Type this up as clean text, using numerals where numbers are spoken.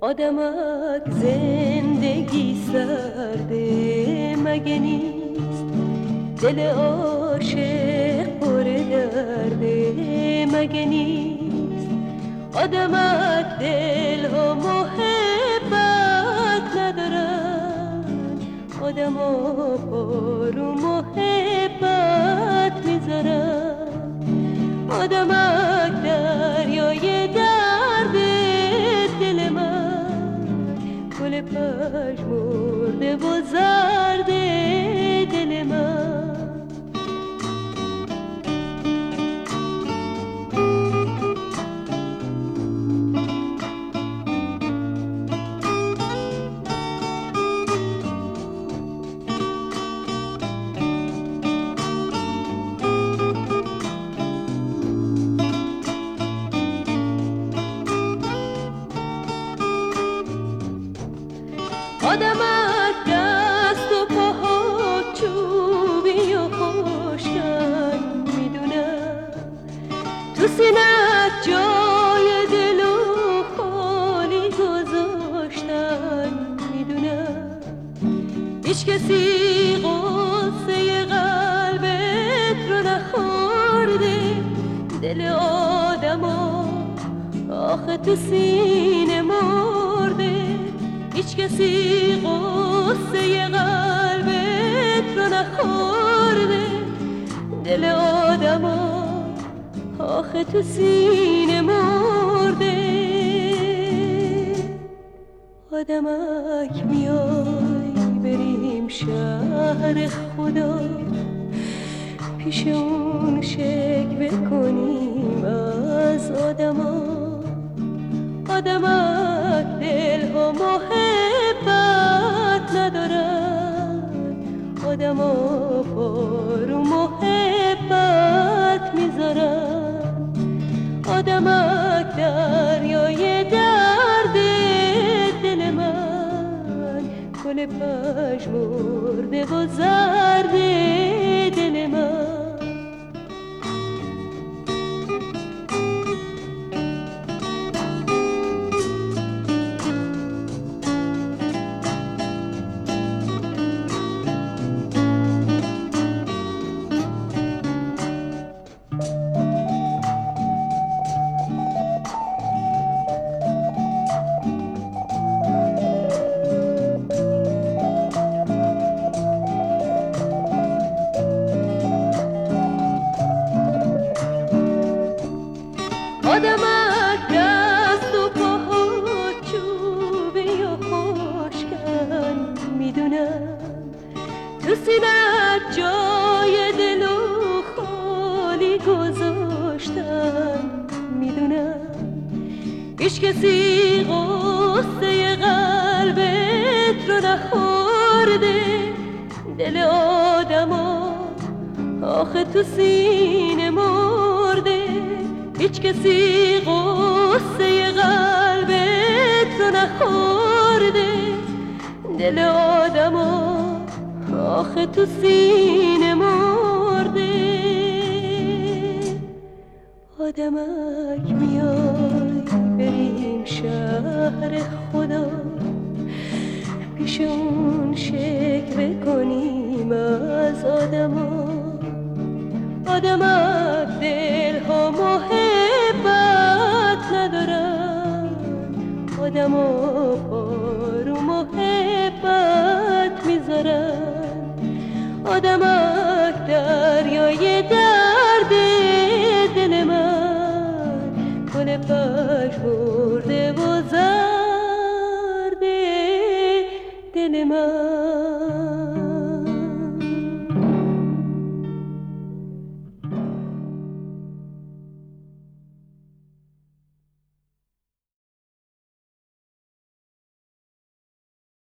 آدمک زندگی سرده مگه نیست، دل عاشق پر درده مگه نیست. آدمک دل و محبت ندارن، آدما پارو محبت میذارن. آدمک دریای درد دل من، گل پژمرده و زرد دل من. آدمک دست و پاها چوبی و خشکن میدونم، تو سینت جای دل و خالی گذاشتن میدونم. هیچ کسی غصه قلبت رو نخورده، دل آدما آخه تو سینه مرده. هیچ کسی غصه قلبت رو نخورده، دل آدما آخه تو سینه مرده. آدمک میای بریم شهر خدا، پیش اون شکوه کنیم از آدما. آدمک دل و محبت ندارن، آدما پارو محبت میذارن. آدمک دریای درد دل من، گل پژمرده و زرد دل من. آدمک دست و پاها چوبی و خشکن میدونم، تو سینت جای دل و خالی گذاشتن میدونم. هیچ کسی غصه قلبت رو نخورده، دل آدما آخه تو سینه مرده. هیچ کسی غصه قلبت رو نخورده، دل آدما آخه تو سینه مرده. آدمک میای بریم شهر خدا، پیش اون شکوه کنیم از آدما. آدمک دل ها محبت ندارن، آدما پارو محبت میذارن. آدمک دریای درد دل من، گل پژمرده و زرد دل من.